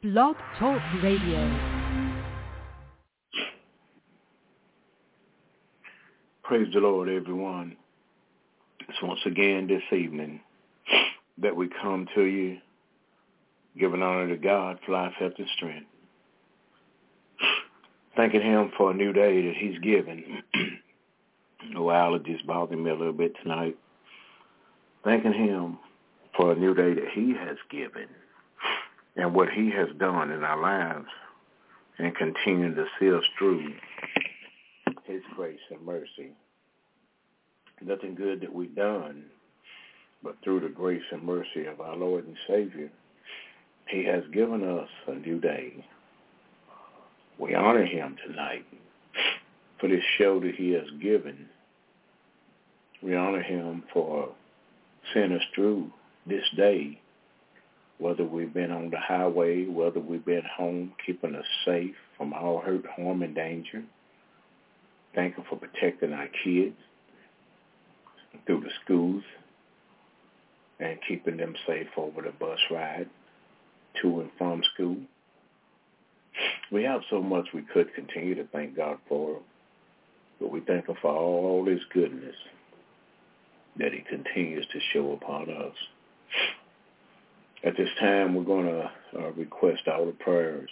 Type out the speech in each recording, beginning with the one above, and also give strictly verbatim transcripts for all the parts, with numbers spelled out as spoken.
Blog Talk Radio. Praise the Lord, everyone. It's once again this evening that we come to you, giving honor to God for life, health, and strength. Thanking Him for a new day that He's given. No allergies bothering me a little bit tonight. Thanking Him for a new day that He has given and what He has done in our lives and continue to see us through His grace and mercy. Nothing good that we've done, but through the grace and mercy of our Lord and Savior, He has given us a new day. We honor Him tonight for this show that He has given. We honor Him for seeing us through this day, whether we've been on the highway, whether we've been home, keeping us safe from all hurt, harm, and danger. Thank Him for protecting our kids through the schools and keeping them safe over the bus ride to and from school. We have so much we could continue to thank God for, but we thank Him for all His goodness that He continues to show upon us. At this time, we're going to uh, request all the prayers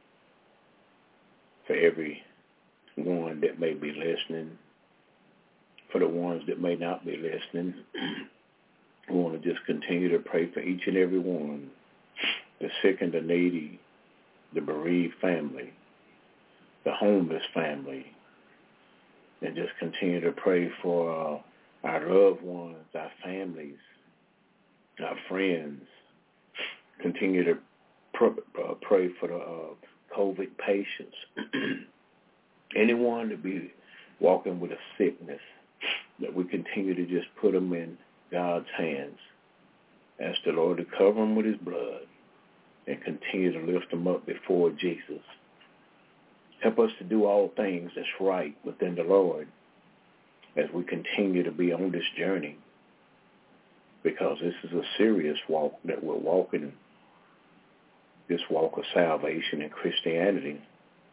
for every one that may be listening, for the ones that may not be listening. We want to just continue to pray for each and every one, the sick and the needy, the bereaved family, the homeless family, and just continue to pray for uh, our loved ones, our families, our friends. Continue to pr- uh, pray for the uh, COVID patients. Anyone to be walking with a sickness, that we continue to just put them in God's hands. Ask the Lord to cover them with His blood and continue to lift them up before Jesus. Help us to do all things that's right within the Lord as we continue to be on this journey, because this is a serious walk that we're walking, this walk of salvation in Christianity.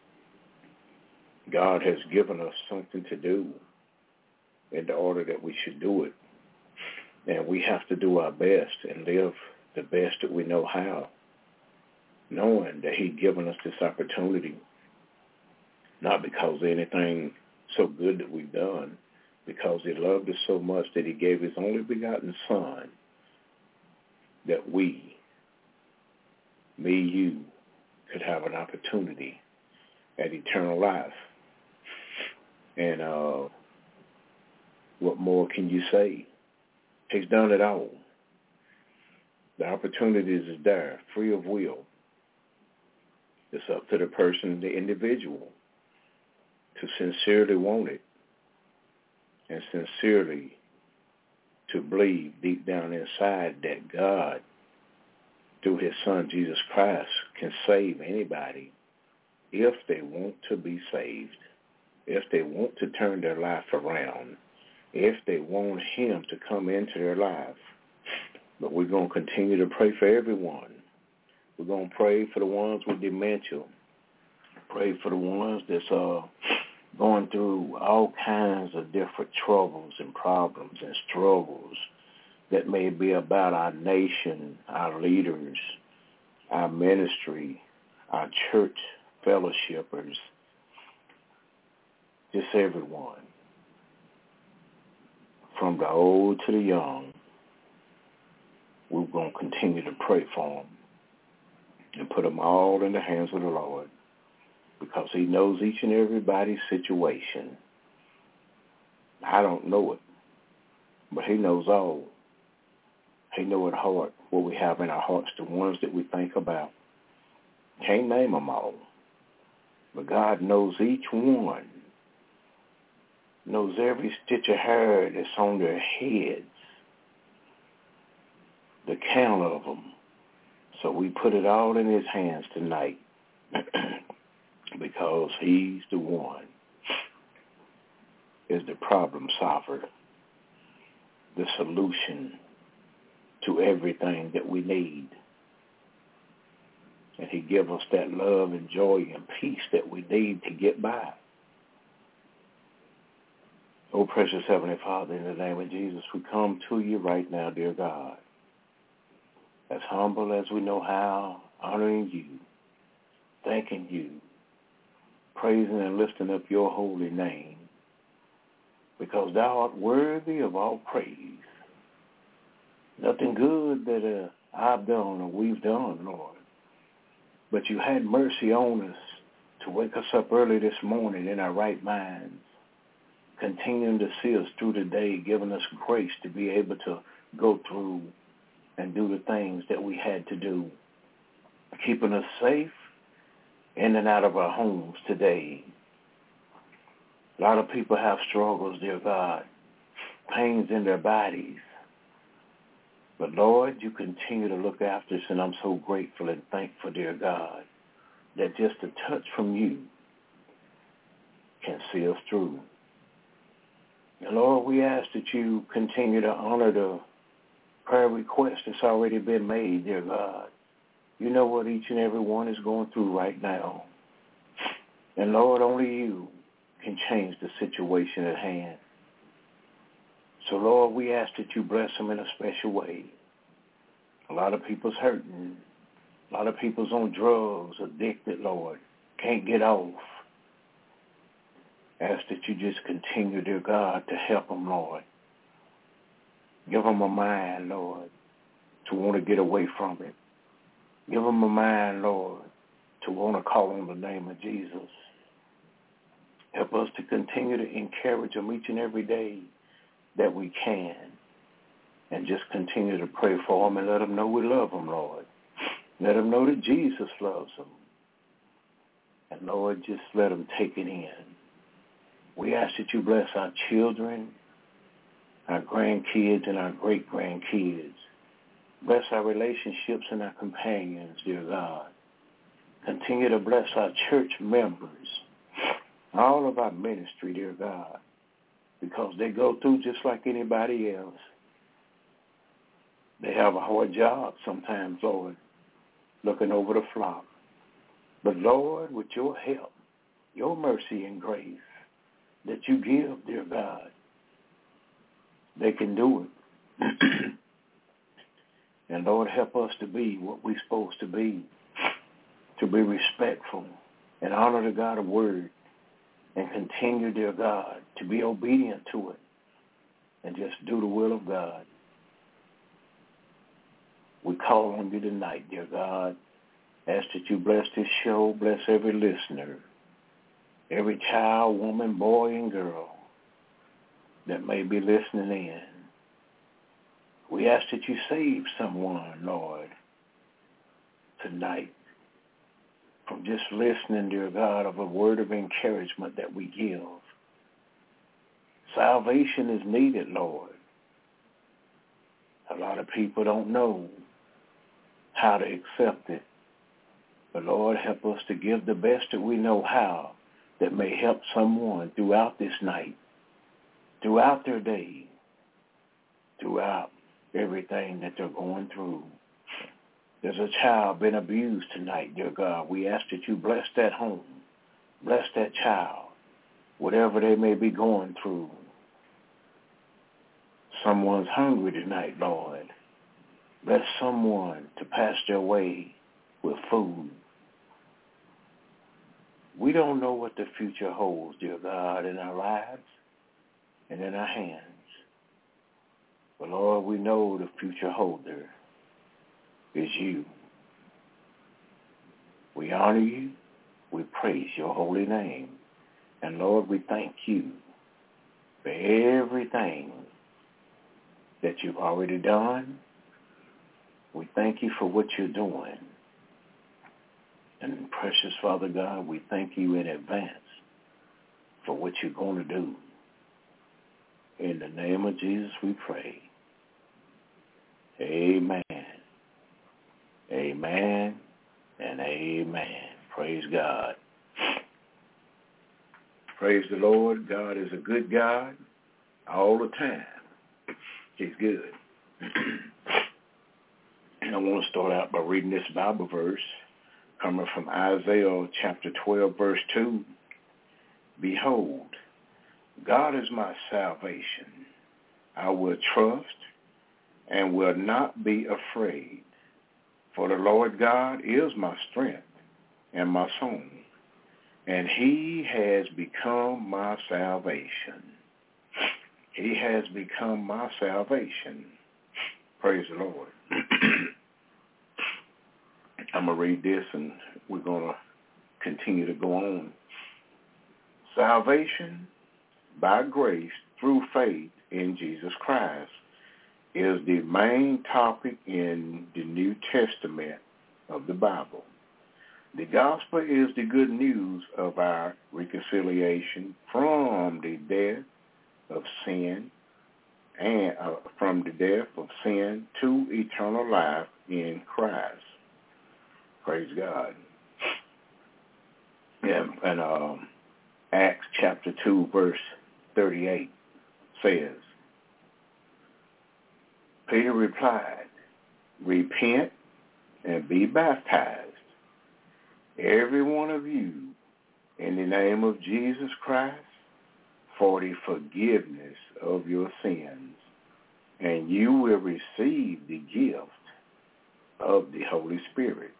God has given us something to do in the order that we should do it. And we have to do our best and live the best that we know how, knowing that He's given us this opportunity, not because of anything so good that we've done, because He loved us so much that He gave His only begotten Son, that we, me, you, could have an opportunity at eternal life. And uh, what more can you say? He's done it all. The opportunities is there, free of will. It's up to the person, the individual, to sincerely want it and sincerely to believe deep down inside that God, through His Son, Jesus Christ, can save anybody if they want to be saved, if they want to turn their life around, if they want Him to come into their life. But we're going to continue to pray for everyone. We're going to pray for the ones with dementia. Pray for the ones that's uh, going through all kinds of different troubles and problems and struggles that may be about our nation, our leaders, our ministry, our church fellowshippers, just everyone, from the old to the young. We're going to continue to pray for them and put them all in the hands of the Lord, because He knows each and everybody's situation. I don't know it, but He knows all. He knows at heart what we have in our hearts, the ones that we think about. Can't name them all, but God knows each one, knows every stitch of hair that's on their heads, the count of them. So we put it all in His hands tonight because He's the one, is the problem solver, the solution to everything that we need. And he give us that love and joy and peace that we need to get by. Oh, precious Heavenly Father, in the name of Jesus, we come to you right now, dear God, as humble as we know how, honoring you, thanking you, praising and lifting up your holy name, because thou art worthy of all praise. Nothing good that uh, I've done or we've done, Lord, but you had mercy on us to wake us up early this morning in our right minds, continuing to see us through the day, giving us grace to be able to go through and do the things that we had to do, keeping us safe in and out of our homes today. A lot of people have struggles, dear God, pains in their bodies. But Lord, you continue to look after us, and I'm so grateful and thankful, dear God, that just a touch from you can see us through. And Lord, we ask that you continue to honor the prayer request that's already been made, dear God. You know what each and every one is going through right now. And Lord, only you can change the situation at hand. So Lord, we ask that you bless them in a special way. A lot of people's hurting. A lot of people's on drugs, addicted, Lord, can't get off. Ask that you just continue, dear God, to help them, Lord. Give them a mind, Lord, to want to get away from it. Give them a mind, Lord, to want to call on the name of Jesus. Help us to continue to encourage them each and every day that we can, and just continue to pray for them and let them know we love them, Lord. Let them know that Jesus loves them. And, Lord, just let them take it in. We ask that you bless our children, our grandkids, and our great-grandkids. Bless our relationships and our companions, dear God. Continue to bless our church members, all of our ministry, dear God, because they go through just like anybody else. They have a hard job sometimes, Lord, looking over the flock. But, Lord, with your help, your mercy and grace that you give, dear God, they can do it. And, Lord, help us to be what we're supposed to be, to be respectful and honor the God of word, and continue, dear God, to be obedient to it and just do the will of God. We call on you tonight, dear God. Ask that you bless this show, bless every listener, every child, woman, boy, and girl that may be listening in. We ask that you save someone, Lord, tonight from just listening, dear God, of a word of encouragement that we give. Salvation is needed, Lord. A lot of people don't know how to accept it. But, Lord, help us to give the best that we know how that may help someone throughout this night, throughout their day, throughout everything that they're going through. There's a child been abused tonight, dear God. We ask that you bless that home, bless that child, whatever they may be going through. Someone's hungry tonight, Lord. Bless someone to pass their way with food. We don't know what the future holds, dear God, in our lives and in our hands. But, Lord, we know the future holder is you. We honor you. We praise your holy name. And, Lord, we thank you for everything that you've already done. We thank you for what you're doing. And, precious Father God, we thank you in advance for what you're going to do. In the name of Jesus we pray. Amen. Amen and amen. Praise God. Praise the Lord. God is a good God all the time. He's good. And I want to start out by reading this Bible verse coming from Isaiah chapter twelve, verse two. Behold, God is my salvation. I will trust and will not be afraid. For the Lord God is my strength and my song, and he has become my salvation. He has become my salvation. Praise the Lord. I'm going to read this and we're going to continue to go on. Salvation by grace through faith in Jesus Christ is the main topic in the New Testament of the Bible. The gospel is the good news of our reconciliation from the death of sin and uh, from the death of sin to eternal life in Christ. Praise God. Yeah, and um, Acts chapter two, verse thirty-eight says, Peter replied, repent and be baptized, every one of you, in the name of Jesus Christ, for the forgiveness of your sins, and you will receive the gift of the Holy Spirit.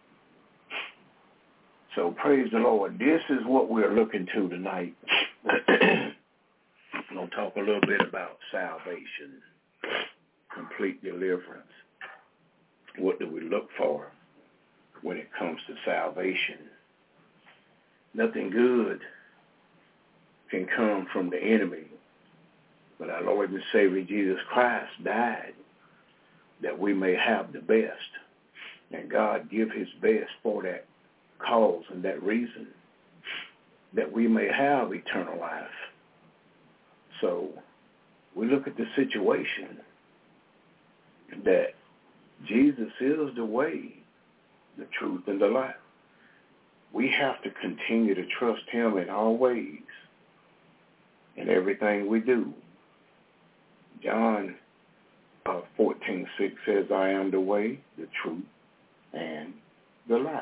So praise the Lord. This is what we're looking to tonight. I'm going to talk a little bit about salvation, complete deliverance. What do we look for when it comes to salvation? Nothing good can come from the enemy, but our Lord and Savior Jesus Christ died that we may have the best, and God give his best for that cause and that reason, that we may have eternal life. So we look at the situation that Jesus is the way, the truth, and the life. We have to continue to trust him in all ways, in everything we do. John uh, fourteen six says, I am the way, the truth, and the life.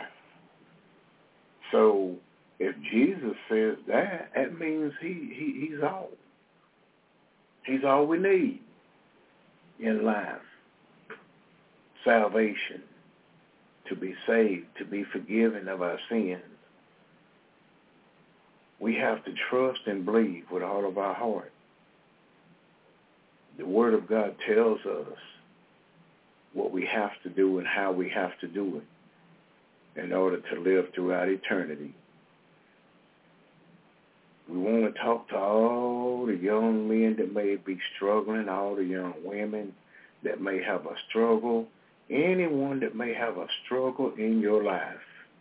So if Jesus says that, that means he, he he's all. He's all we need in life. Salvation, to be saved, to be forgiven of our sins. We have to trust and believe with all of our heart. The Word of God tells us what we have to do and how we have to do it in order to live throughout eternity. We want to talk to all the young men that may be struggling, all the young women that may have a struggle, anyone that may have a struggle in your life.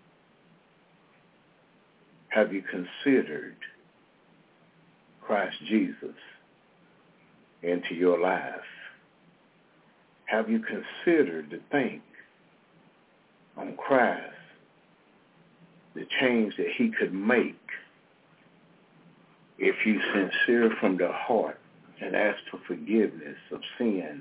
Have you considered Christ Jesus into your life? Have you considered to think on Christ, the change that he could make if you sincere from the heart and ask for forgiveness of sin?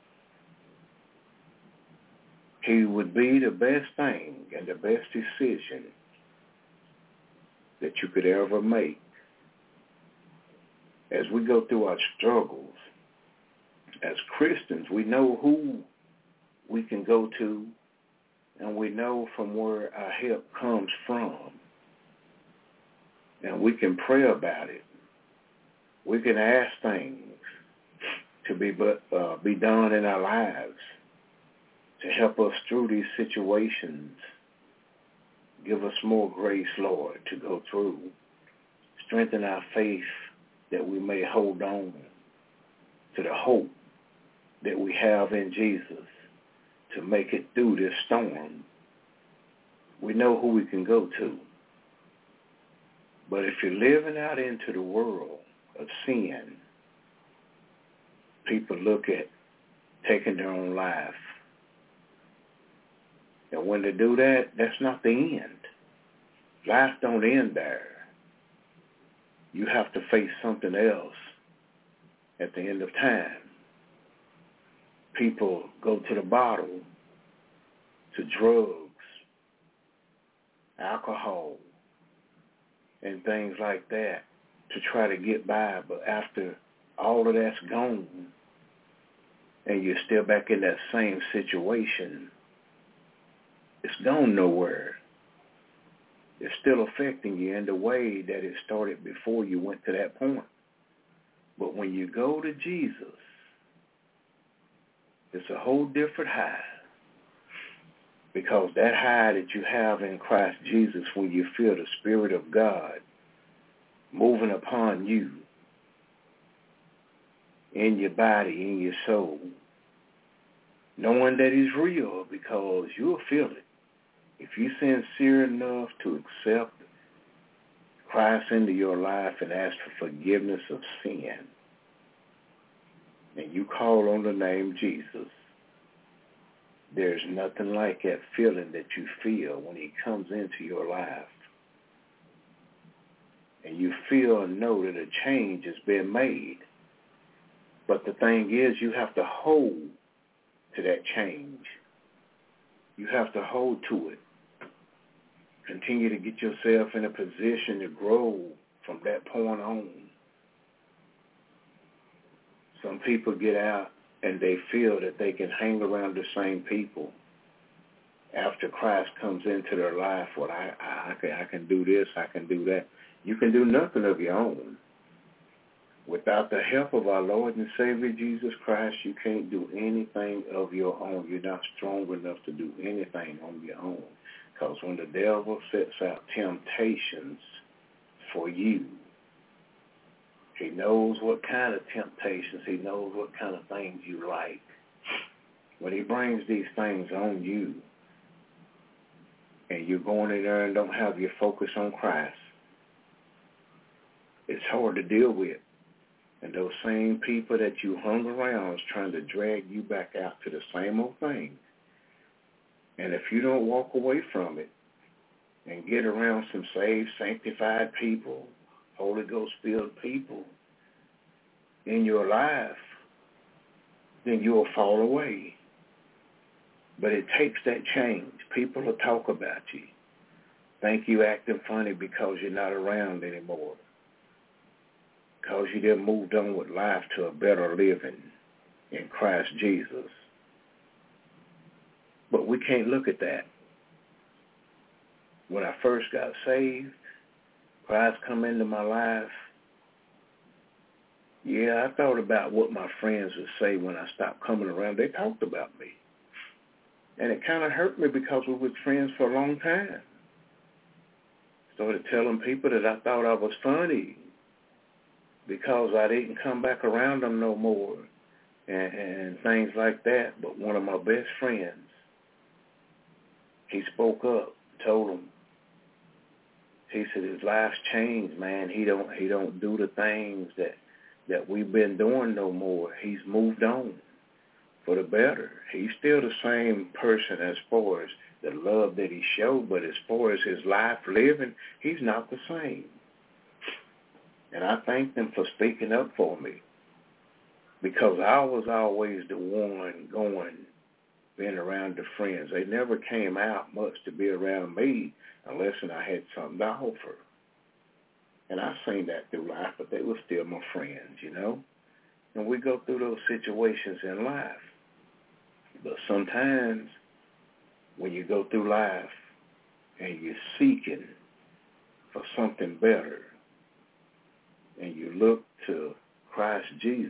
He would be the best thing and the best decision that you could ever make. As we go through our struggles, as Christians, we know who we can go to, and we know from where our help comes from. And we can pray about it. We can ask things to be but uh, be done in our lives to help us through these situations. Give us more grace, Lord, to go through. Strengthen our faith that we may hold on to the hope that we have in Jesus to make it through this storm. We know who we can go to. But if you're living out into the world of sin, people look at taking their own life. And when they do that, that's not the end. Life don't end there. You have to face something else at the end of time. People go to the bottle, to drugs, alcohol, and things like that to try to get by. But after all of that's gone and you're still back in that same situation, it's gone nowhere. It's still affecting you in the way that it started before you went to that point. But when you go to Jesus, it's a whole different high. Because that high that you have in Christ Jesus, when you feel the Spirit of God moving upon you, in your body, in your soul, knowing that he's real, because you'll feel it. If you're sincere enough to accept Christ into your life and ask for forgiveness of sin, and you call on the name Jesus, there's nothing like that feeling that you feel when he comes into your life. And you feel and know that a change has been made. But the thing is, you have to hold to that change. You have to hold to it. Continue to get yourself in a position to grow from that point on. Some people get out and they feel that they can hang around the same people after Christ comes into their life. Well, I, I, I, can, I can do this, I can do that. You can do nothing of your own. Without the help of our Lord and Savior Jesus Christ, you can't do anything of your own. You're not strong enough to do anything on your own. Because when the devil sets out temptations for you, he knows what kind of temptations, he knows what kind of things you like. When he brings these things on you, and you're going in there and don't have your focus on Christ, it's hard to deal with. And those same people that you hung around is trying to drag you back out to the same old thing. And if you don't walk away from it and get around some saved, sanctified people, Holy Ghost-filled people in your life, then you'll fall away. But it takes that change. People will talk about you, think you acting funny because you're not around anymore, because you done moved on with life to a better living in Christ Jesus. But we can't look at that. When I first got saved, Christ come into my life, yeah, I thought about what my friends would say when I stopped coming around. They talked about me. And it kind of hurt me because we were friends for a long time. Started telling people that I thought I was funny because I didn't come back around them no more and, and things like that. But one of my best friends, he spoke up, told him, he said his life's changed, man. He don't he don't do the things that, that we've been doing no more. He's moved on for the better. He's still the same person as far as the love that he showed, but as far as his life living, he's not the same. And I thank them for speaking up for me, because I was always the one going, being around the friends. They never came out much to be around me unless I had something to offer. And I've seen that through life, but they were still my friends, you know. And we go through those situations in life. But sometimes when you go through life and you're seeking for something better, and you look to Christ Jesus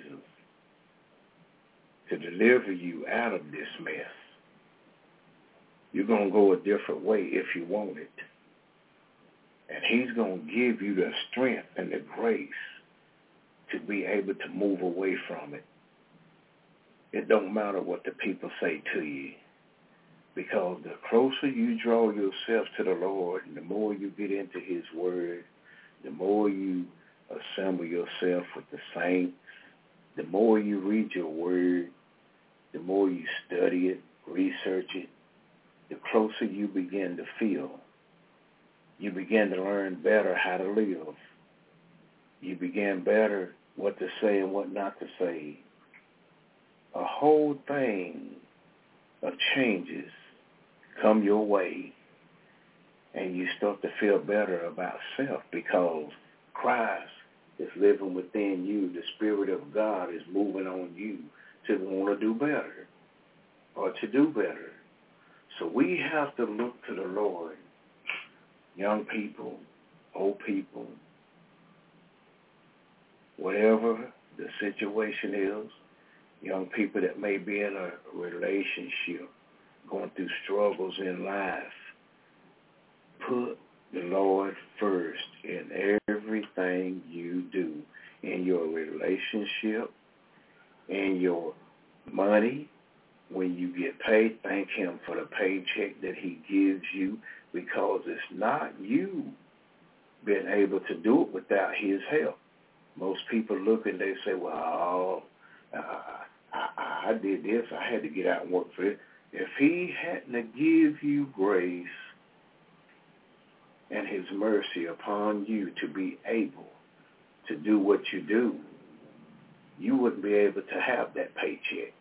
to deliver you out of this mess, you're going to go a different way if you want it. And he's going to give you the strength and the grace to be able to move away from it. It don't matter what the people say to you, because the closer you draw yourself to the Lord, and the more you get into his word, the more you assemble yourself with the saints, the more you read your word, the more you study it, research it, the closer you begin to feel. You begin to learn better how to live. You begin better what to say and what not to say. A whole thing of changes come your way. and you start to feel better about self because Christ is living within you. The Spirit of God is moving on you to want to do better or to do better. So we have to look to the Lord, young people, old people, whatever the situation is, young people that may be in a relationship, going through struggles in life, put the Lord first in everything you do, in your relationship, in your money. When you get paid, thank him for the paycheck that he gives you, because it's not you being able to do it without his help. Most people look and they say, well, uh, I, I did this. I had to get out and work for it. If he hadn't to give you grace and his mercy upon you to be able to do what you do, you wouldn't be able to have that paycheck.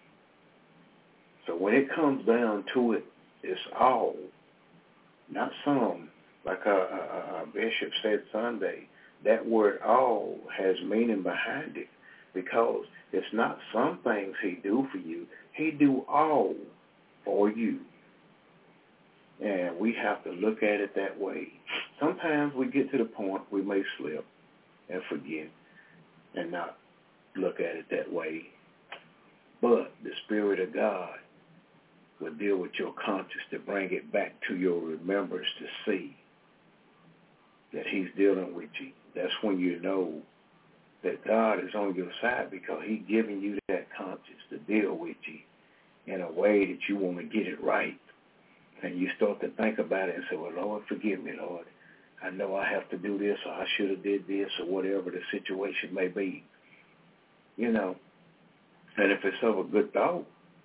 So when it comes down to it, it's all, not some. Like our, our, our bishop said Sunday, that word all has meaning behind it, because it's not some things he do for you. He do all for you. And we have to look at it that way. Sometimes we get to the point we may slip and forget and not look at it that way. But the Spirit of God will deal with your conscience to bring it back to your remembrance to see that he's dealing with you. That's when you know that God is on your side, because he's giving you that conscience to deal with you in a way that you want to get it right. And you start to think about it and say, well, Lord, forgive me, Lord. I know I have to do this, or I should have did this, or whatever the situation may be. You know, and if it's of a good thought,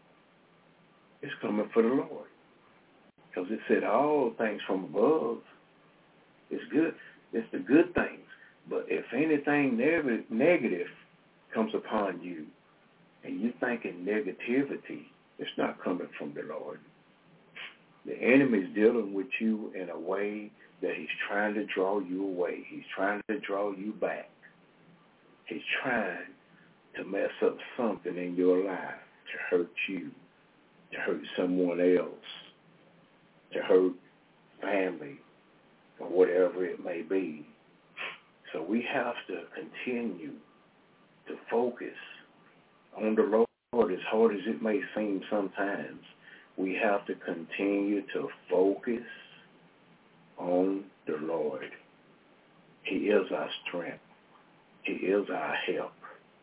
it's coming for the Lord. Because it said all things from above is good. It's the good things. But if anything neg- negative comes upon you and you're thinking negativity, it's not coming from the Lord. The enemy's dealing with you in a way that he's trying to draw you away. He's trying to draw you back. He's trying to mess up something in your life, to hurt you, to hurt someone else, to hurt family, or whatever it may be. So we have to continue to focus on the Lord, as hard as it may seem sometimes. We have to continue to focus on the Lord. He is our strength. He is our help.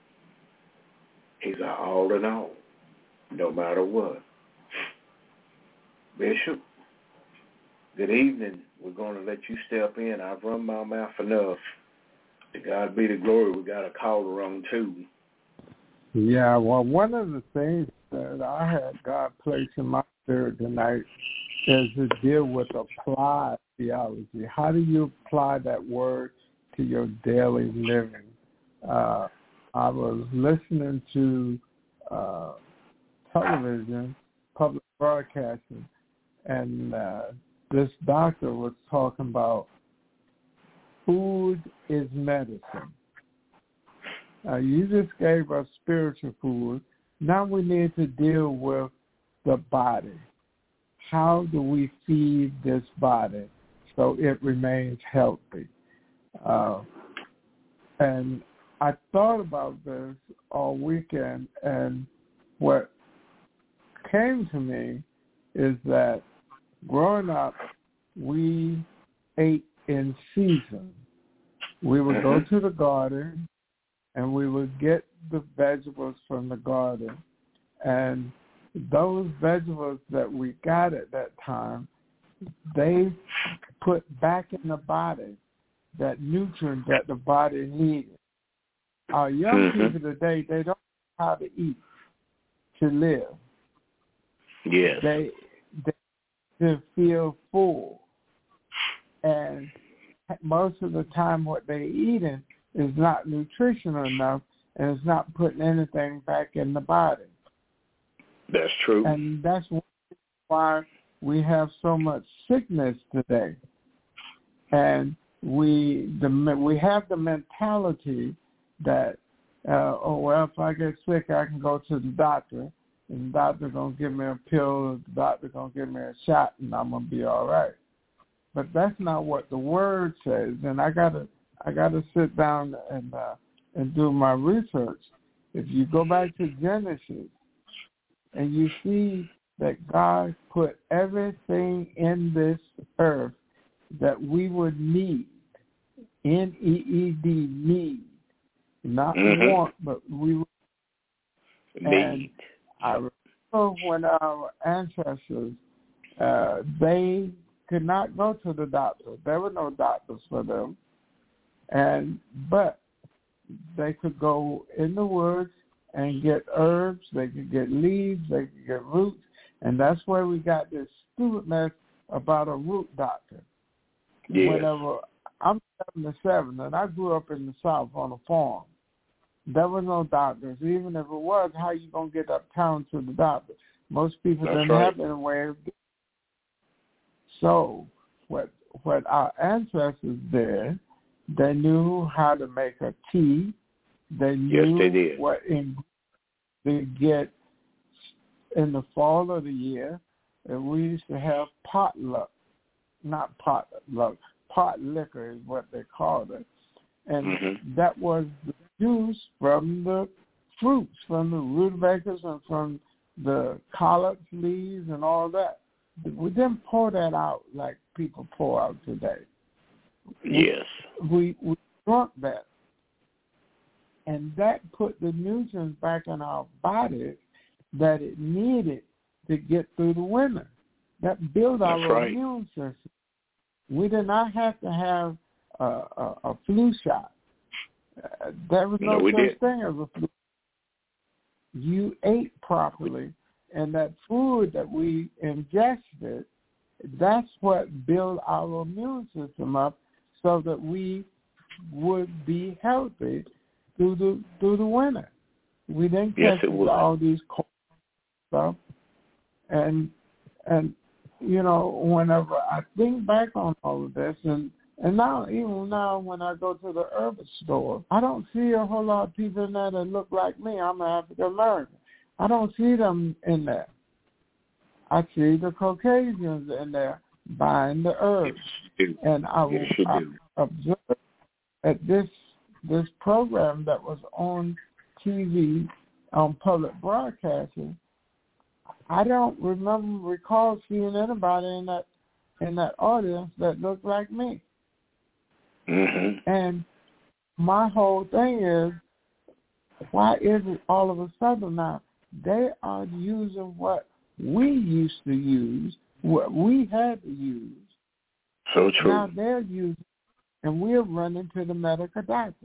He's our all in all, no matter what. Bishop, good evening. We're going to let you step in. I've run my mouth enough. To God be the glory. We got a caller on too. Yeah, well, one of the things that I had God place in my spirit tonight is to deal with applied theology. How do you apply that word to your daily living? Uh, I was listening to uh, television, public broadcasting, and uh, this doctor was talking about food is medicine. Uh, you just gave us spiritual food. Now we need to deal with the body. How do we feed this body so it remains healthy? Uh, and I thought about this all weekend, and what came to me is that growing up, we ate in season. We would go to the garden, and we would get the vegetables from the garden. And those vegetables that we got at that time, they put back in the body that nutrient that the body needed. Our young mm-hmm. people today, they don't know how to eat to live. Yes. They, they to feel full. And most of the time what they're eating is not nutritional enough, and it's not putting anything back in the body. That's true. And that's why we have so much sickness today, and we the we have the mentality that uh, oh well, if I get sick, I can go to the doctor, and the doctor's gonna give me a pill, the doctor's gonna give me a shot, and I'm gonna be all right. But that's not what the Word says, and I gotta I gotta sit down and uh, and do my research. If you go back to Genesis, and you see that God put everything in this earth that we would need, N E E D, need, not mm-hmm. want, but we would need. And I remember when our ancestors, uh, they could not go to the doctor. There were no doctors for them, and but they could go in the woods and get herbs, they could get leaves, they could get roots, and that's where we got this stupid mess about a root doctor. Yes. Whenever I'm seventy-seven, and I grew up in the South on a farm, there was no doctors. Even if it was, how you gonna get uptown to the doctor? Most people that's didn't right. have any way of doing it. So what what our ancestors did, they knew how to make a tea. They knew yes, they did. what in they get in the fall of the year, and we used to have potluck, not potluck, pot liquor is what they called it, and mm-hmm. that was the juice from the fruits, from the rutabagas and from the collards leaves and all that. We didn't pour that out like people pour out today. Yes, we we drunk that. And that put the nutrients back in our bodies that it needed to get through the winter. That built our That's right. immune system. We did not have to have a, a, a flu shot. Uh, there was no, no such did. thing as a flu. You ate properly, and that food that we ingested, that's what built our immune system up so that we would be healthy through the through the winter. We didn't yes, catch all these cold stuff, and and you know, whenever I think back on all of this, and and now even now when I go to the urban store, I don't see a whole lot of people in there that look like me. I'm an African American. I don't see them in there. I see the Caucasians in there buying the herbs, yes, and I, yes, I observed at this. This program that was on T V, on public broadcasting, I don't remember recall seeing anybody in that in that audience that looked like me. Mm-hmm. And my whole thing is, why is it all of a sudden now they are using what we used to use, what we had to use? So true. Now they're using. And we're running to the medical doctor.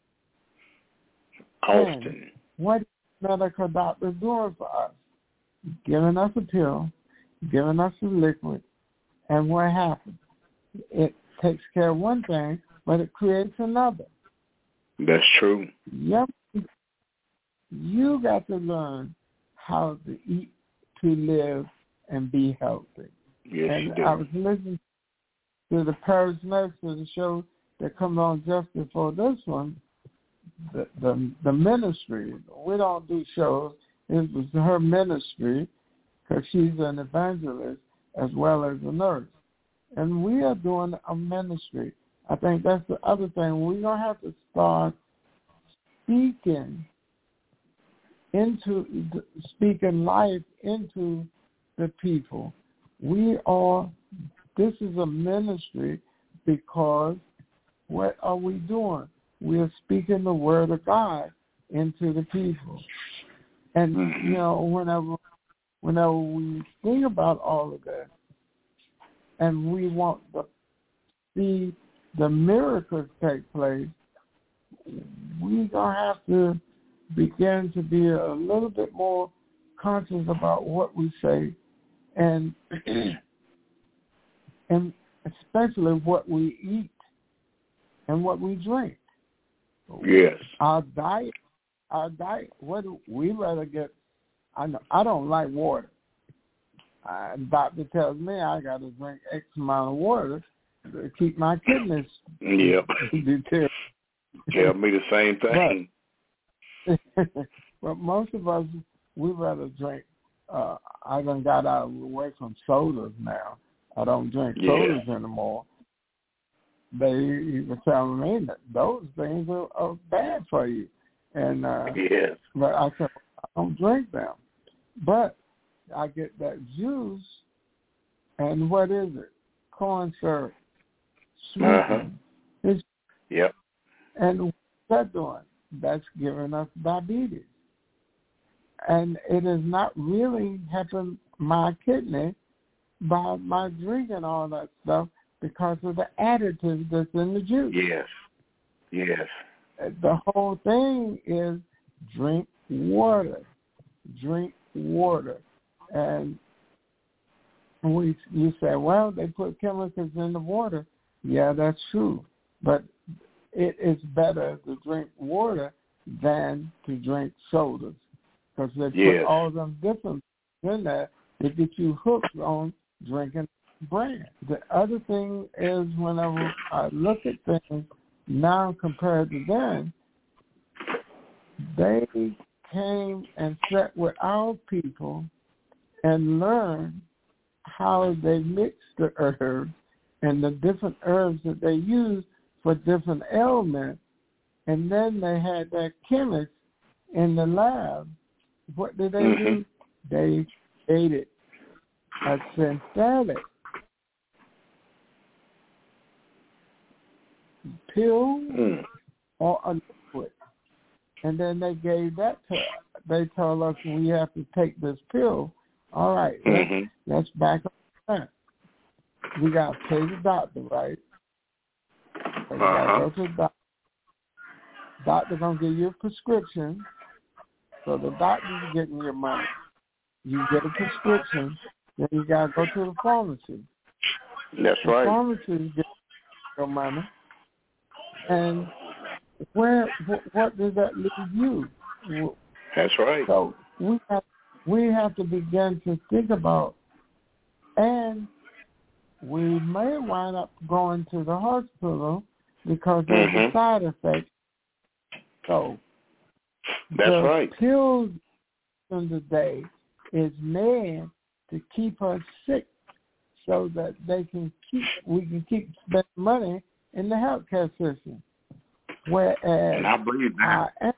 Often. And what is the medical doctor doing for us? Giving us a pill, giving us a liquid, and what happens? It takes care of one thing, but it creates another. That's true. Yep. You got to learn how to eat, to live, and be healthy. Yes, and you do. I was listening to the Paris Nurse for the show that comes on just before this one, the, the the ministry. We don't do shows. It was her ministry because she's an evangelist as well as a nurse. And we are doing a ministry. I think that's the other thing. We're going to have to start speaking into, speaking life into the people. We are, this is a ministry because what are we doing? We are speaking the word of God into the people. And, you know, whenever whenever we think about all of that and we want to see the miracles take place, we're going to have to begin to be a little bit more conscious about what we say and and especially what we eat and what we drink. Yes. Our diet, our diet, what do we rather get? I know, I don't like water. uh, doctor tells me I got to drink X amount of water to keep my kidneys yep. deteriorated. Tell me the same thing. But, but most of us, we rather drink. Uh, I done got out away from sodas now. I don't drink yeah. sodas anymore. They even telling me that those things are, are bad for you. And uh, yes. But I said, I don't drink them. But I get that juice, and what is it? Corn syrup. Uh-huh. It's, yep. And what's that doing? That's giving us diabetes. And it is not really helping my kidney by my drinking all that stuff because of the additive that's in the juice. Yes. Yes. The whole thing is drink water. Drink water. And we you say, well, they put chemicals in the water. Yeah, that's true. But it is better to drink water than to drink sodas. Because they yes. put all them different in there to get you hooked on drinking brand. The other thing is whenever I look at things now compared to then, they came and sat with our people and learned how they mix the herbs and the different herbs that they use for different ailments. And then they had their chemists in the lab. What did they mm-hmm. do? They created a synthetic pill mm. or a liquid. And then they gave that to us. They told us we have to take this pill. All right, mm-hmm. let's, let's back up that. We got to pay the doctor, right? So we uh-huh. got to go to the doctor. Doctor going to give you a prescription. So the doctor's getting your money. You get a prescription, then you got to go to the pharmacy. That's the right. The pharmacy gets your money. And where, what, what does that leave you? That's right. So we have, we have to begin to think about, and we may wind up going to the hospital because there's mm-hmm. a side effect. So that's the right. pills in the day is made to keep us sick, so that they can keep we can keep spending money in the healthcare system. Whereas and I believe that. Our,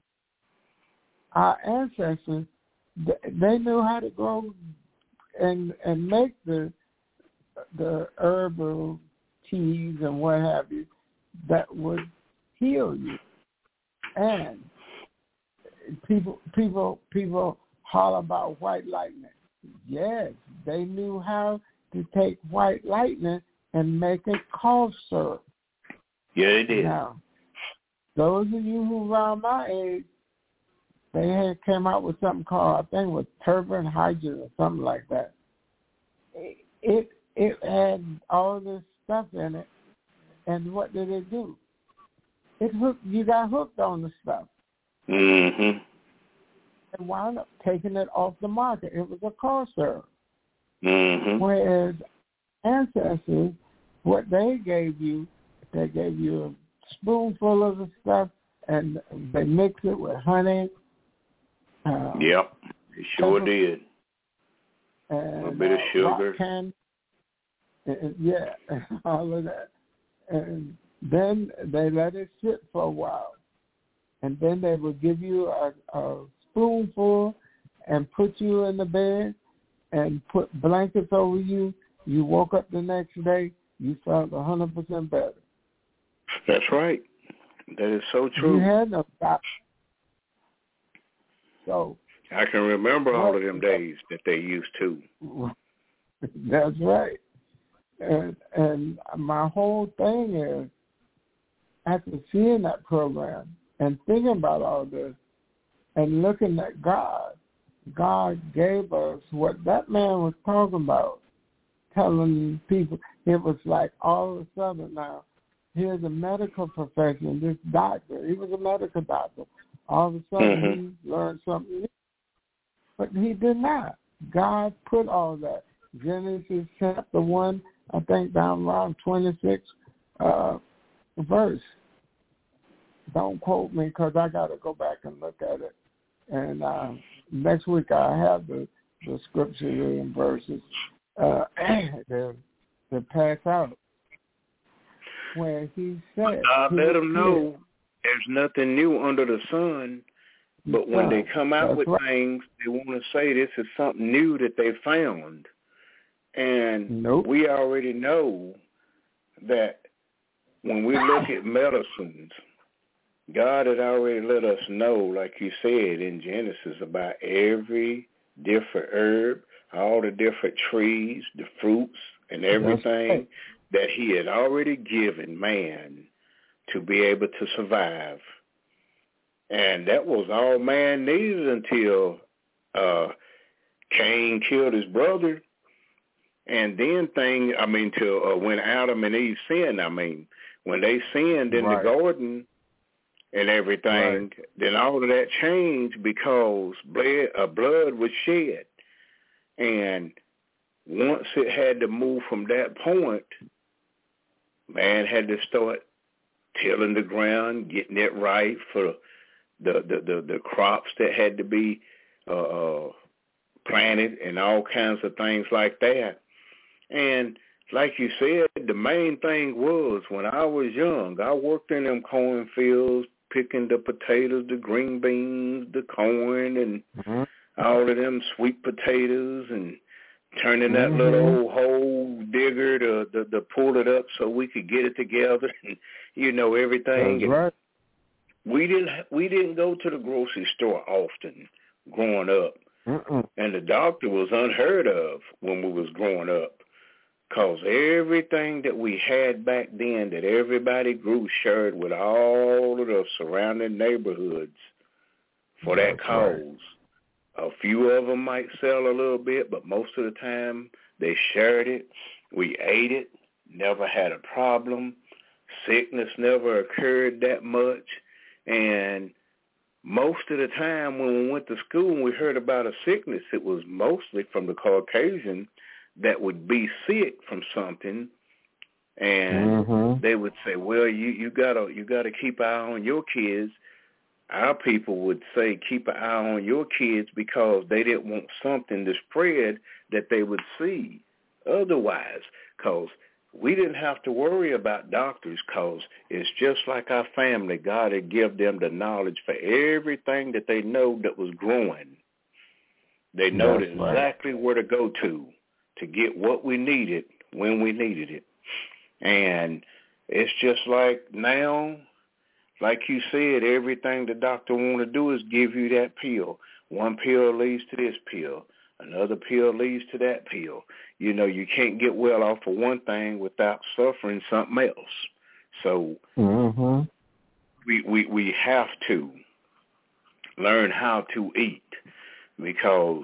our ancestors, they knew how to go and and make the the herbal teas and what have you that would heal you. And people people people holler about white lightning. Yes, they knew how to take white lightning and make it cough syrup. Yeah, they did. Now, those of you who around my age, they had came out with something called, I think it was turbine hydrogen or something like that. It, it it had all this stuff in it, and what did it do? It hooked. You got hooked on the stuff. Mm-hmm. And wound up taking it off the market. It was a cough syrup. Mm-hmm. Whereas ancestors, what they gave you, they gave you a spoonful of the stuff, and they mixed it with honey. Uh, yep, it sure pepper, did. And, a bit of uh, sugar. Can, and, yeah, all of that. And then they let it sit for a while. And then they would give you a, a spoonful and put you in the bed and put blankets over you. You woke up the next day, you felt one hundred percent better. That's right. That is so true. You had no doctor. So I can remember all what, of them days that they used to. That's right. And, and my whole thing is, after seeing that program and thinking about all this and looking at God, God gave us what that man was talking about, telling people. It was like all of a sudden now, here's a medical profession, this doctor, he was a medical doctor. All of a sudden mm-hmm. he learned something new. But he did not. God put all that. Genesis chapter one, I think down around twenty-six uh, verse. Don't quote me because I got to go back and look at it. And uh, next week I have the, the scriptures and verses uh, to, to pass out. Where he said, I let them know there's nothing new under the sun. But when yeah, they come out with right. things, they want to say this is something new that they found. And nope. we already know that when we look at medicines, God had already let us know, like you said in Genesis, about every different herb, all the different trees, the fruits, and everything right. that he had already given man to be able to survive. And that was all man needed until uh, Cain killed his brother. And then thing, I mean, till uh, when Adam and Eve sinned, I mean, when they sinned in right. the garden and everything, right. then all of that changed because blood, uh, blood was shed. And once it had to move from that point, man had to start tilling the ground, getting it right for the the, the, the crops that had to be uh, planted and all kinds of things like that. And like you said, the main thing was when I was young, I worked in them cornfields, picking the potatoes, the green beans, the corn, and mm-hmm. all of them sweet potatoes, and turning that mm-hmm. little old hole digger to, to, to pull it up so we could get it together, and you know everything. That's and right. We didn't we didn't go to the grocery store often growing up, Mm-mm. and the doctor was unheard of when we was growing up. Because everything that we had back then that everybody grew shared with all of the surrounding neighborhoods for that That's cause. Right. A few of them might sell a little bit, but most of the time they shared it. We ate it, never had a problem. Sickness never occurred that much. And most of the time when we went to school and we heard about a sickness, it was mostly from the Caucasian that would be sick from something, and mm-hmm. they would say, well, you, you gotta you gotta keep an eye on your kids. Our people would say keep an eye on your kids because they didn't want something to spread that they would see otherwise, because we didn't have to worry about doctors, because it's just like our family. God had given them the knowledge for everything that they know that was growing. They know That's exactly right. where to go to. to get what we needed when we needed it. And it's just like now, like you said, everything the doctor want to do is give you that pill. One pill leads to this pill. Another pill leads to that pill. You know, you can't get well off of one thing without suffering something else. So mm-hmm. we, we, we have to learn how to eat, because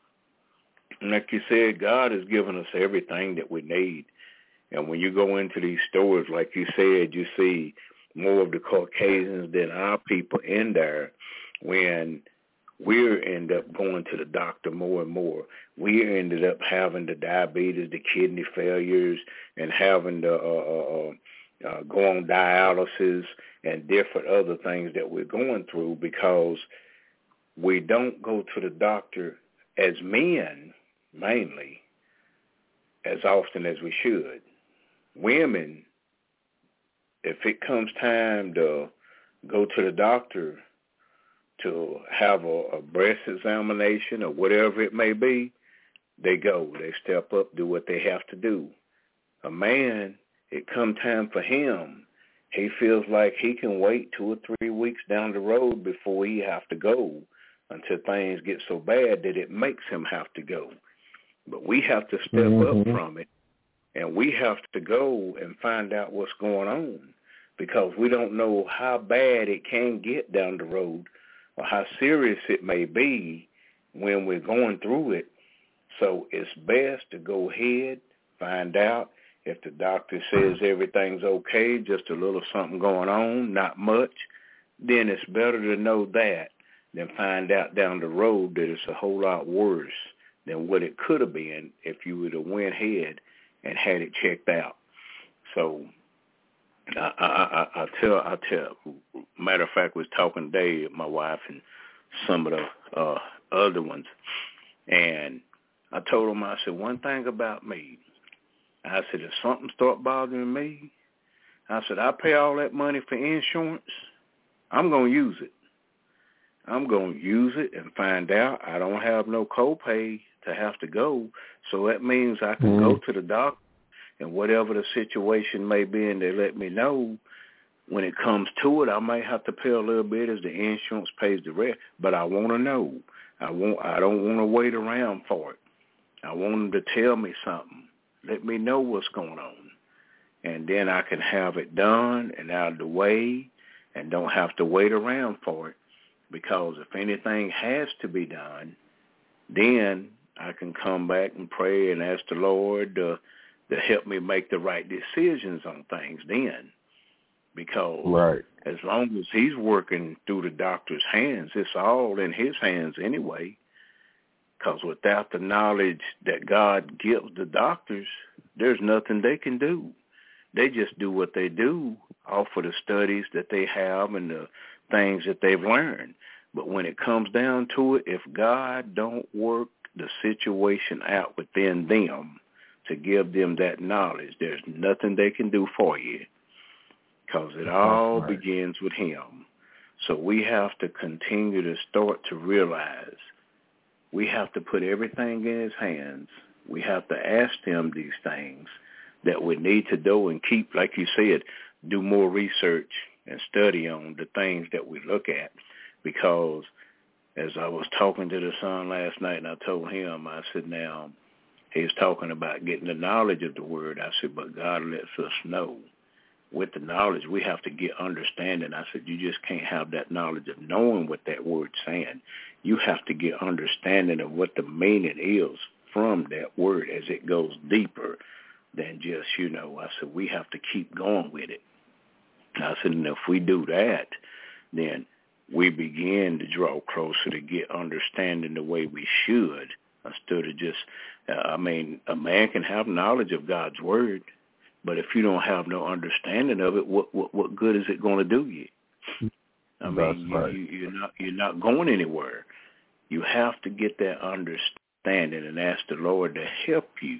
like you said, God has given us everything that we need. And when you go into these stores, like you said, you see more of the Caucasians than our people in there. When we end up going to the doctor more and more, we ended up having the diabetes, the kidney failures, and having to uh, uh, uh, go on dialysis and different other things that we're going through because we don't go to the doctor as men, mainly, as often as we should. Women, if it comes time to go to the doctor to have a, a breast examination or whatever it may be, they go. They step up, do what they have to do. A man, it come time for him, he feels like he can wait two or three weeks down the road before he have to go until things get so bad that it makes him have to go. But we have to step mm-hmm. up from it, and we have to go and find out what's going on, because we don't know how bad it can get down the road or how serious it may be when we're going through it. So it's best to go ahead, find out. If the doctor says everything's okay, just a little something going on, not much, then it's better to know that than find out down the road that it's a whole lot worse than what it could have been if you would have went ahead and had it checked out. So I, I, I, I tell, I tell. Matter of fact, was talking today, my wife and some of the uh, other ones, and I told them, I said, one thing about me, I said, if something start bothering me, I said, I pay all that money for insurance, I'm going to use it. I'm going to use it and find out I don't have no copay to have to go, so that means I can mm-hmm. go to the doctor, and whatever the situation may be, and they let me know, when it comes to it, I might have to pay a little bit as the insurance pays the rest, but I want to know. I want. I don't want to wait around for it. I want them to tell me something. Let me know what's going on, and then I can have it done and out of the way and don't have to wait around for it, because if anything has to be done, then I can come back and pray and ask the Lord to, to help me make the right decisions on things then. Because right. as long as he's working through the doctor's hands, it's all in his hands anyway. Because without the knowledge that God gives the doctors, there's nothing they can do. They just do what they do off of the studies that they have and the things that they've learned. But when it comes down to it, if God don't work the situation out within them to give them that knowledge, there's nothing they can do for you. Because it all right. begins with him. So we have to continue to start to realize we have to put everything in his hands. We have to ask him these things that we need to do and keep, like you said, do more research and study on the things that we look at. Because as I was talking to the son last night, and I told him, I said, now, he's talking about getting the knowledge of the word. I said, but God lets us know. With the knowledge, we have to get understanding. I said, you just can't have that knowledge of knowing what that word's saying. You have to get understanding of what the meaning is from that word as it goes deeper than just, you know, I said, we have to keep going with it. I said, and if we do that, then we begin to draw closer to get understanding the way we should, instead of just, uh, I mean, a man can have knowledge of God's word, but if you don't have no understanding of it, what what, what good is it going to do you? I mean, you, right. you, you're not you're not going anywhere. You have to get that understanding and ask the Lord to help you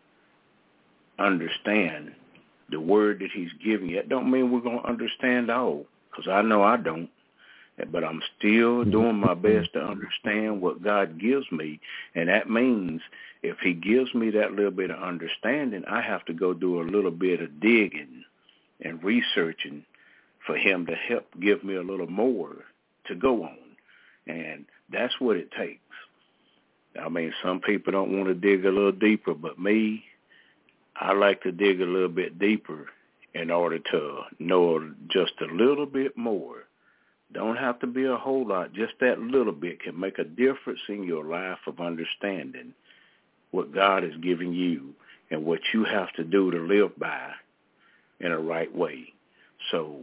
understand the word that he's giving you. That don't mean we're going to understand all, because I know I don't. But I'm still doing my best to understand what God gives me. And that means if he gives me that little bit of understanding, I have to go do a little bit of digging and researching for him to help give me a little more to go on. And that's what it takes. I mean, some people don't want to dig a little deeper, but me, I like to dig a little bit deeper in order to know just a little bit more. Don't have to be a whole lot. Just that little bit can make a difference in your life of understanding what God is giving you and what you have to do to live by in a right way. So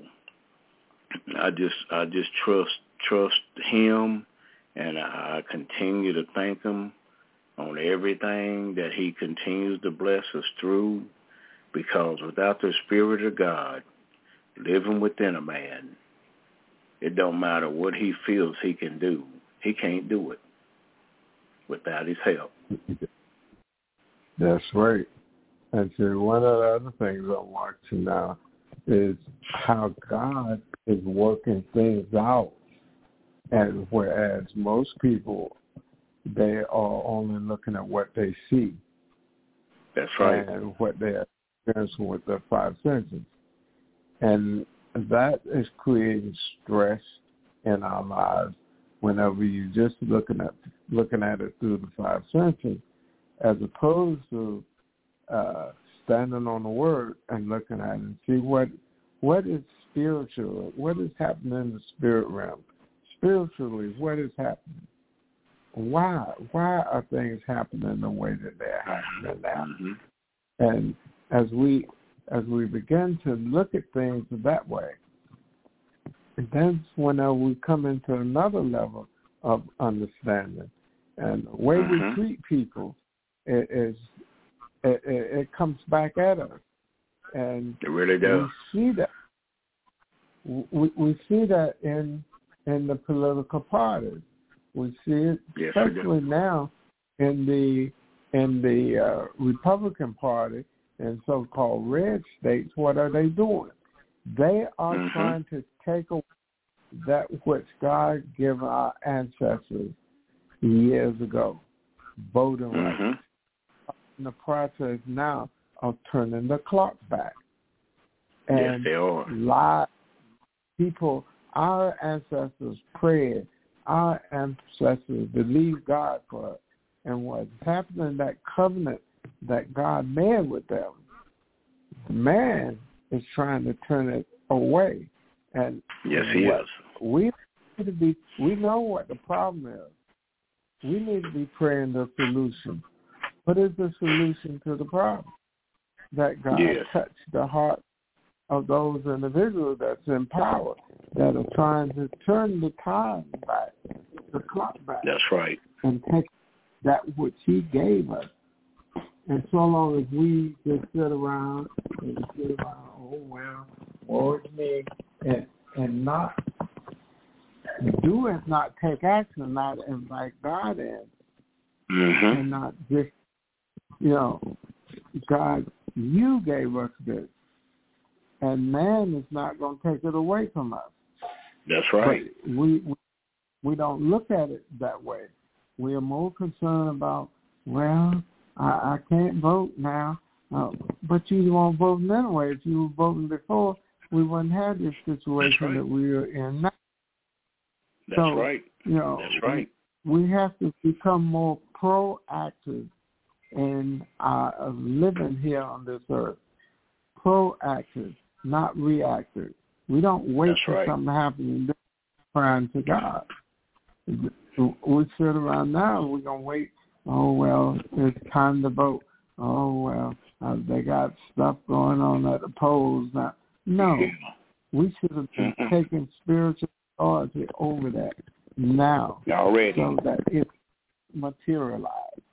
I just I just trust trust him, and I continue to thank him on everything that he continues to bless us through, because without the Spirit of God living within a man, it don't matter what he feels he can do. He can't do it without his help. That's right. And so one of the other things I'm watching now is how God is working things out. And whereas most people, they are only looking at what they see. That's right. And what they are experiencing with their five senses. And that is creating stress in our lives whenever you're just looking at looking at it through the five senses, as opposed to uh, standing on the word and looking at it and see what what is spiritual, what is happening in the spirit realm. Spiritually, what is happening? Why why are things happening the way that they're happening now? Mm-hmm. And as we as we begin to look at things that way, and then whenever we come into another level of understanding, And the way mm-hmm. we treat people is it, it, it comes back at us. And it really does. We see that. We, we see that in in the political parties. We see it, yes, especially now in the in the uh, Republican Party and so-called red states. What are they doing? They are mm-hmm. trying to take away that which God gave our ancestors years ago, voting mm-hmm. rights. In the process now of turning the clock back. And yes, they are. Lie, people, our ancestors prayed, our ancestors believed God for it. And what's happening, that covenant that God made with them, man is trying to turn it away. And yes, he is. We need to be. We know what the problem is. We need to be praying the solution. What is the solution to the problem? That God yes. touched the heart of those individuals that's in power, that are trying to turn the time back, the clock back. That's right. And take that which he gave us. And so long as we just sit around and sit around, oh, well, woe is me, and, and not do it, not take action, not invite God in, mm-hmm. and not just, you know, God, you gave us this, and man is not going to take it away from us. That's right. But we, we we don't look at it that way. We are more concerned about, well, I, I can't vote now, uh, but you won't vote anyway. If you were voting before, we wouldn't have this situation right. that we are in now. That's so, right. You know, That's right. We have to become more proactive in our living here on this earth. Proactive, not reactive. We don't wait That's for right. something to happen and then crying to God. We sit around now and we're going to wait. Oh, well, it's time to vote. Oh, well, uh, they got stuff going on at the polls now. No, we should have been mm-hmm. taking spiritual authority over that now. Already. So that it materialized,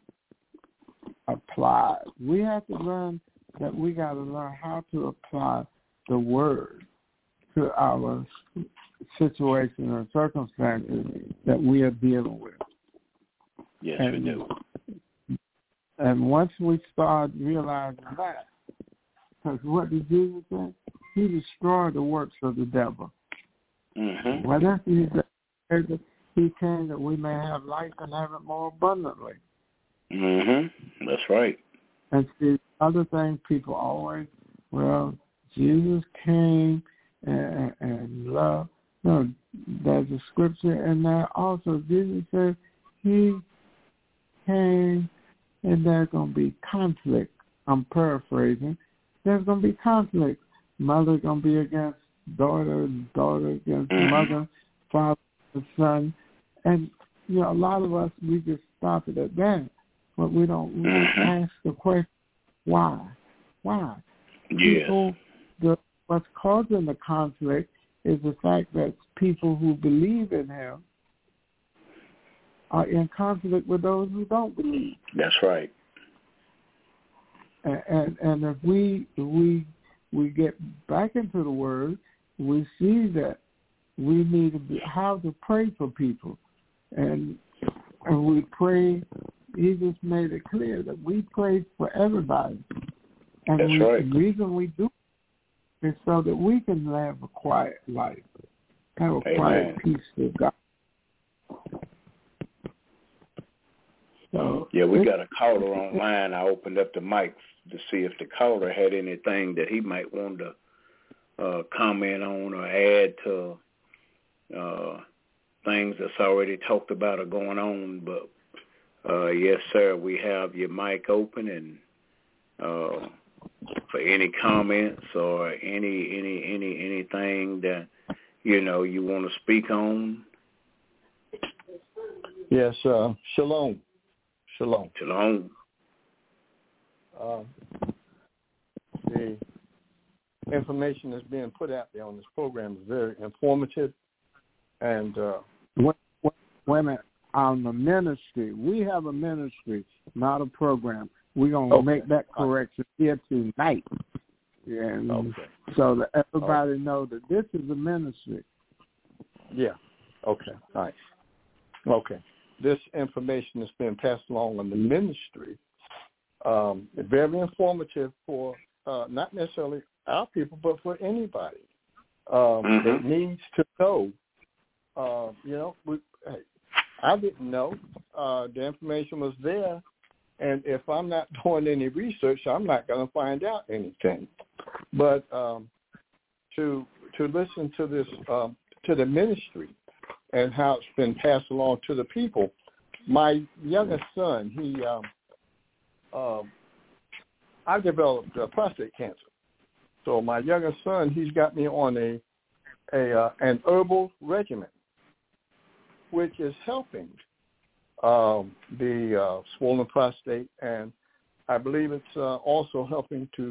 applied. We have to learn that we got to learn how to apply the word to our situation or circumstances that we are dealing with. Yes, and, we do. And once we start realizing that, because what did Jesus say? He destroyed the works of the devil. Mm-hmm. What else he said? He came that we may have life and have it more abundantly. Mm-hmm. That's right. And see, other things people always, well, Jesus came and, and love. No, there's a scripture in there also. Jesus said he came and there's going to be conflict. I'm paraphrasing. There's going to be conflict. Mother going to be against daughter, daughter against mm-hmm. mother, father against son. And, you know, a lot of us, we just stop it at that. But we don't really mm-hmm. ask the question, why? Why? Yes. People, the, what's causing the conflict is the fact that people who believe in him are in conflict with those who don't believe. That's right. And and, and if we if we we get back into the word, we see that we need to be how to pray for people, and and we pray. He just made it clear that we pray for everybody, and That's we, right. the reason we do is so that we can live a quiet life, have a Amen. quiet peace with God. So yeah, we got a caller online. I opened up the mic to see if the caller had anything that he might want to uh, comment on or add to uh, things that's already talked about or going on. But uh, yes, sir, we have your mic open, and uh, for any comments or any any any anything that you know you want to speak on. Yes, uh, shalom. Shalom. Shalom. Uh, the information that's being put out there on this program is very informative. And uh, wait, wait, wait a minute. on the ministry. We have a ministry, not a program. We're going to Okay. make that correction here tonight. And Okay. so that everybody Okay. know that this is a ministry. Yeah. Okay. All right. Okay. This information has been passed along in the ministry. Um, very informative for uh, not necessarily our people, but for anybody um, Mhm. that needs to know. Uh, you know, we, hey, I didn't know. Uh, the information was there, and if I'm not doing any research, I'm not going to find out anything. But um, to to listen to this um, to the ministry and how it's been passed along to the people. My youngest son, he, um, um, I developed uh, prostate cancer. So my youngest son, he's got me on a a uh, an herbal regimen, which is helping um, the uh, swollen prostate, and I believe it's uh, also helping to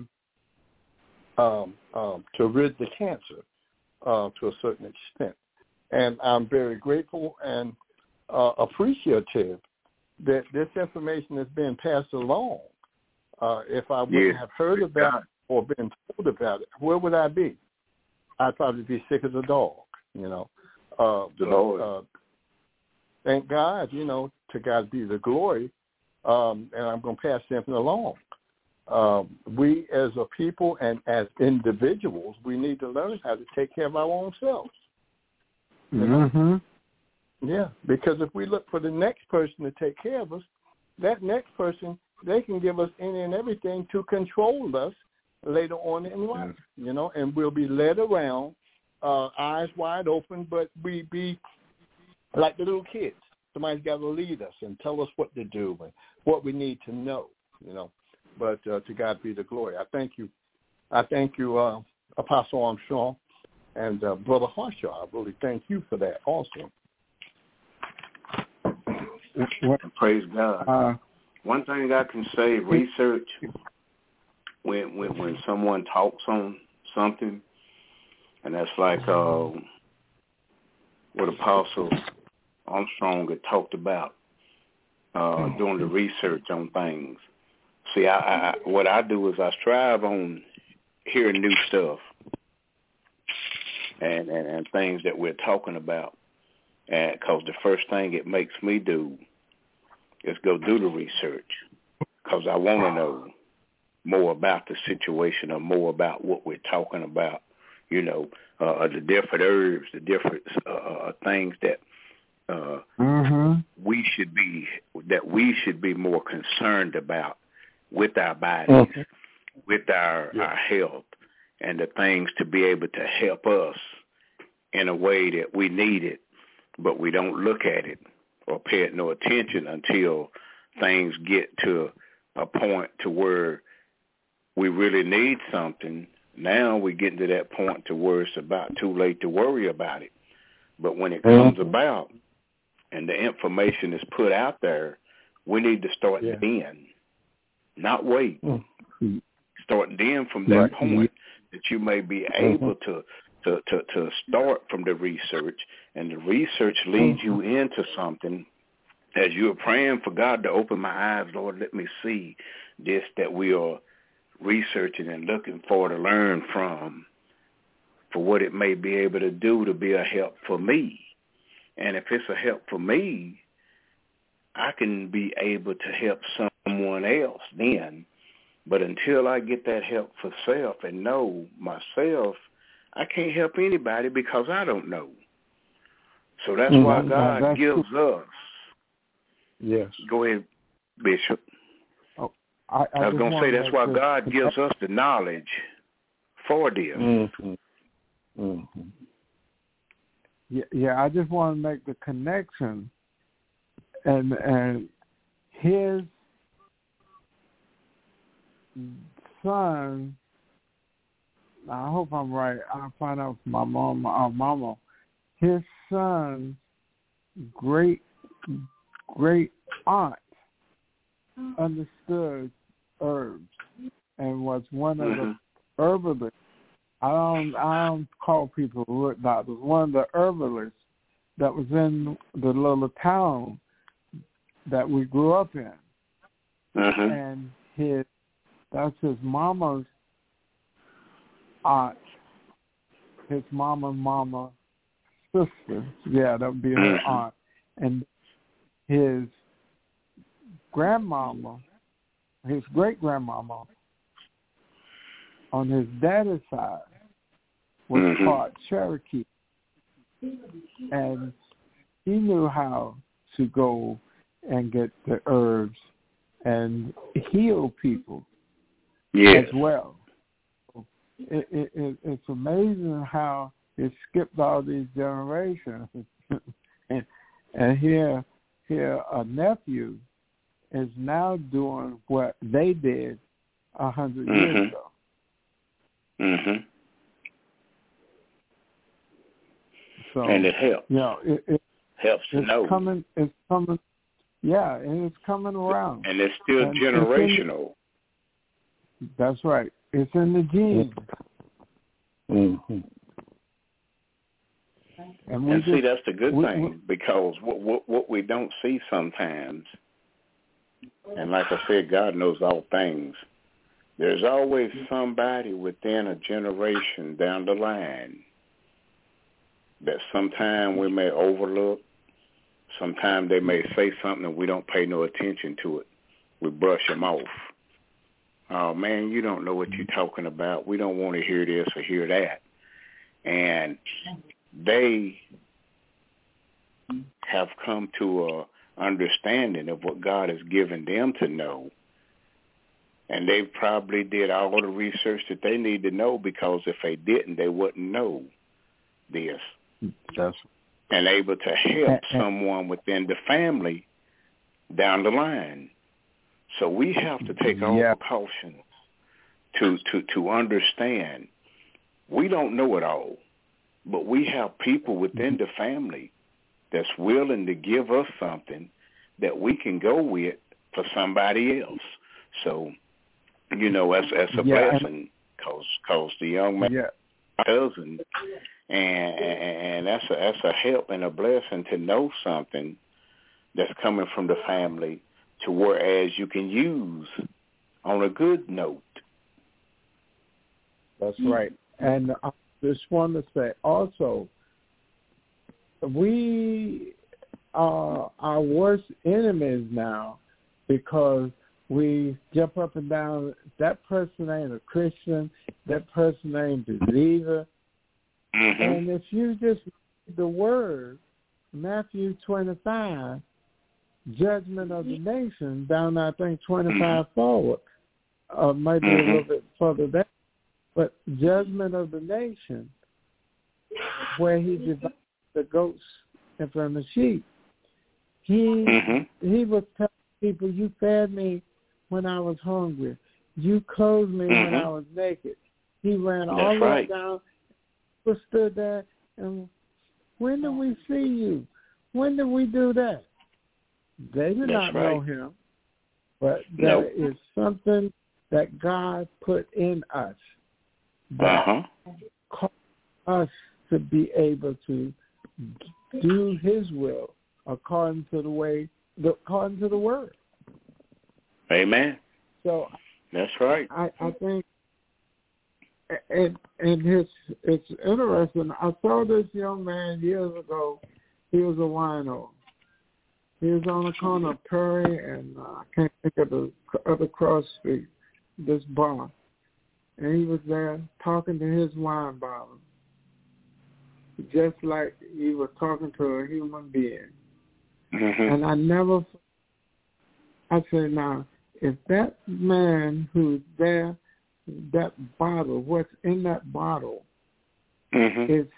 um, um, to rid the cancer uh, to a certain extent. And I'm very grateful and uh, appreciative that this information is being passed along. Uh, if I wouldn't Yeah. have heard about it or been told about it, where would I be? I'd probably be sick as a dog, you know. Uh, The but, Lord. uh, thank God, you know, to God be the glory, um, and I'm going to pass something along. Um, we as a people and as individuals, we need to learn how to take care of our own selves. Mm-hmm. Yeah, because if we look for the next person to take care of us, that next person, they can give us any and everything to control us later on in life, you know, and we'll be led around, uh, eyes wide open, but we be like the little kids. Somebody's got to lead us and tell us what to do and what we need to know, you know. But uh, to God be the glory. I thank you. I thank you, uh, Apostle Armstrong and uh, Brother Harshaw. I really thank you for that also. What, Praise God. uh, One thing I can say, research, when when, when someone talks on something, and that's like uh, what Apostle Armstrong had talked about, uh, doing the research on things. See, I, I what I do is I strive on hearing new stuff and, and, and things that we're talking about, and because the first thing it makes me do is go do the research, because I want to know more about the situation or more about what we're talking about, you know, uh, the different herbs, the different uh, things that uh, mm-hmm. we should be that we should be more concerned about with our bodies, Mm-hmm. with our, yeah. our health, and the things to be able to help us in a way that we need it, but we don't look at it or pay it no attention until things get to a point to where we really need something. Now we're getting to that point to where it's about too late to worry about it. But when it comes Mm-hmm. about and the information is put out there, we need to start Yeah. then, not wait. Mm-hmm. Start then from that Right. point that you may be able to, to, to, to start from the research, and the research leads you into something. As you're praying for God to open my eyes, Lord, let me see this that we are researching and looking for to learn from, for what it may be able to do to be a help for me. And if it's a help for me, I can be able to help someone else then. But until I get that help for self and know myself, I can't help anybody because I don't know. So that's Mm-hmm. why God That's gives true. us. Yes. Go ahead, Bishop. Oh, I, I, I was just going to say wanna that's make why this- God gives us the knowledge for this. Mm-hmm. Mm-hmm. Yeah, yeah, I just want to make the connection, and and his son. I hope I'm right. I'll find out from my mom, our mama. His son's great great aunt understood herbs and was one of Mm-hmm. the herbalists. I don't I don't call people root doctors. One of the herbalists that was in the little town that we grew up in. Mm-hmm. And his that's his mama's aunt, his mama, mama, sister. Yeah, that would be her mm-hmm. aunt. And his grandmama, his great-grandmama, on his daddy's side, was mm-hmm. part Cherokee. And he knew how to go and get the herbs and heal people yes. as well. It, it, it, it's amazing how it skipped all these generations. and, and here, here a nephew is now doing what they did a hundred mm-hmm. years ago. Mm-hmm. So, and it helps. You know, it, it helps to it's know. coming. It's coming. Yeah, and it's coming around. And it's still and generational. It's in, that's right. It's in the genes. Mm-hmm. And, we and just, see, that's the good we, thing, we, because what, what what we don't see sometimes, and like I said, God knows all things. There's always somebody within a generation down the line that sometime we may overlook. Sometimes they may say something and we don't pay no attention to it. We brush them off. Oh, man, you don't know what you're talking about. We don't want to hear this or hear that. And they have come to a understanding of what God has given them to know. And they probably did all the research that they need to know, because if they didn't, they wouldn't know this. That's and able to help someone within the family down the line. So we have to take all yeah. precautions to, to, to understand we don't know it all, but we have people within the family that's willing to give us something that we can go with for somebody else. So, you know, that's, that's a yeah, blessing, because cause the young man, yeah. cousin, and, and that's a, that's a help and a blessing to know something that's coming from the family, to whereas you can use on a good note. That's right. And I just want to say also, we are our worst enemies now, because we jump up and down, that person ain't a Christian, that person ain't a believer. Mm-hmm. And if you just read the word, Matthew twenty-five, judgment of the nation, down I think twenty-five mm-hmm. forward, uh, maybe mm-hmm. a little bit further down, but judgment of the nation, where he divided the goats and from the sheep. He mm-hmm. he was telling people, you fed me when I was hungry. You clothed me mm-hmm. when I was naked. He ran That's all the right. way down, stood there, and when did we see you? When did we do that? They did That's not right. know him, but that nope. is something that God put in us that uh-huh. caused us to be able to do His will according to the way, according to the Word. Amen. So that's right. I, I think, and and it's it's interesting. I saw this young man years ago. He was a wino. He was on the corner of Perry and uh, I can't think of the other cross street, this bar, and he was there talking to his wine bottle, just like he was talking to a human being. Mm-hmm. And I never, I said, now, if that man who's there, that bottle, what's in that bottle, mm-hmm. is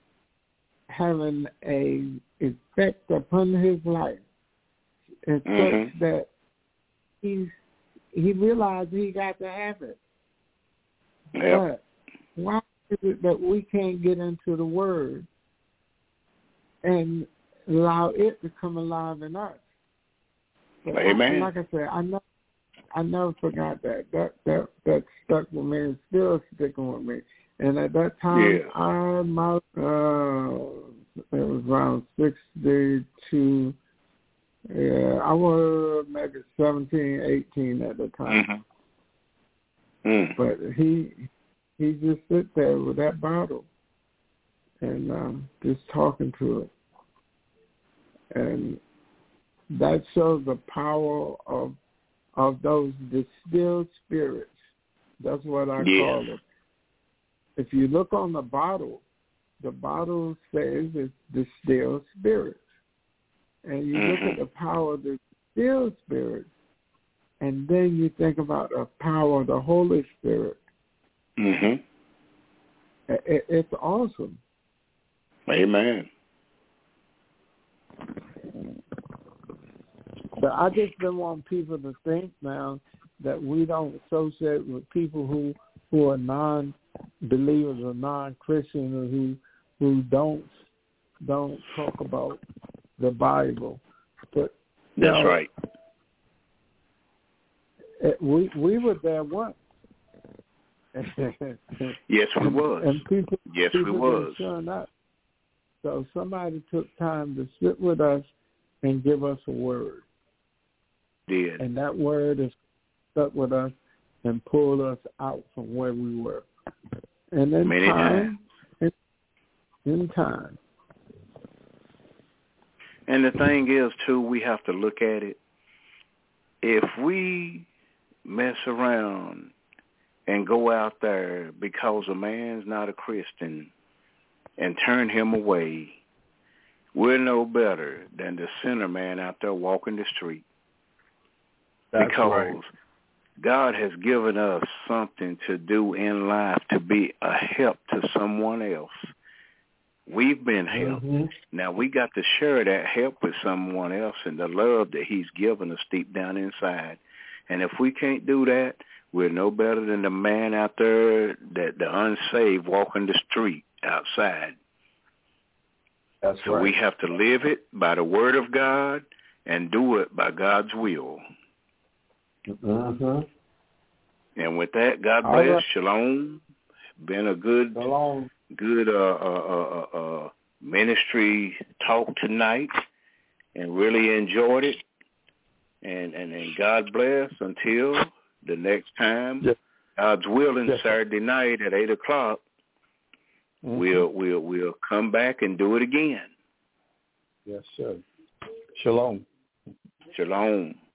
having a effect upon his life, it's mm-hmm. such that he's, he realized he got to have it. Yep. But why is it that we can't get into the Word and allow it to come alive in us? But Amen. I, like I said, I know. I never forgot that. That that that stuck with me and still sticking with me. And at that time, yeah. I my uh, it was around sixty-two. Yeah, I was maybe seventeen, eighteen at the time. Mm-hmm. Mm. But he he just sit there with that bottle and um, just talking to it. And that shows the power of of those distilled spirits. That's what I yes. call it. If you look on the bottle, the bottle says it's distilled spirits. And you mm-hmm. look at the power of the distilled spirits, and then you think about the power of the Holy Spirit. Mm-hmm. It, it's awesome. Amen. But I just don't want people to think now that we don't associate with people who, who are non-believers or non-Christian or who who don't don't talk about the Bible. But that's know, right. It, we we were there once. Yes, we was. And people, yes, people we was. Showing up. So somebody took time to sit with us and give us a word. Did. And that word is stuck with us and pulled us out from where we were. And in Many time, in, in time. And the thing is, too, we have to look at it. If we mess around and go out there because a man's not a Christian and turn him away, we're no better than the sinner man out there walking the street. That's because right. God has given us something to do in life to be a help to someone else. We've been helped. Mm-hmm. Now we got to share that help with someone else and the love that he's given us deep down inside. And if we can't do that, we're no better than the man out there, that the unsaved walking the street outside. That's so right. we have to live it by the word of God and do it by God's will. Mm-hmm. And with that, God All bless. right. Shalom. Been a good, Shalom. good uh, uh, uh, uh, ministry talk tonight, and really enjoyed it. And and, and God bless until the next time. Yes. God's willing, Yes. Saturday night at eight o'clock. Mm-hmm. We'll we'll we'll come back and do it again. Yes, sir. Shalom. Shalom.